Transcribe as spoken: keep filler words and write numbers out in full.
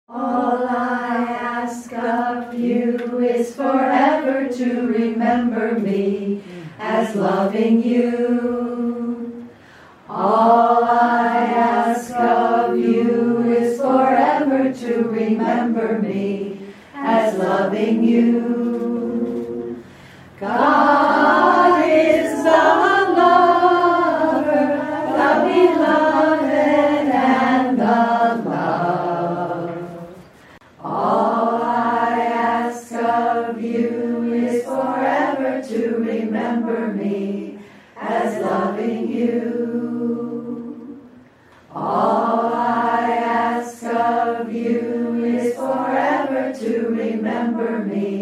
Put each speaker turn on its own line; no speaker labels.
All I ask of you is forever to remember me as loving you. All I ask of you is forever to remember me as loving you. God is the lover, the beloved and the love. All I ask of you is forever to remember me as loving you. All I ask of you is forever to remember me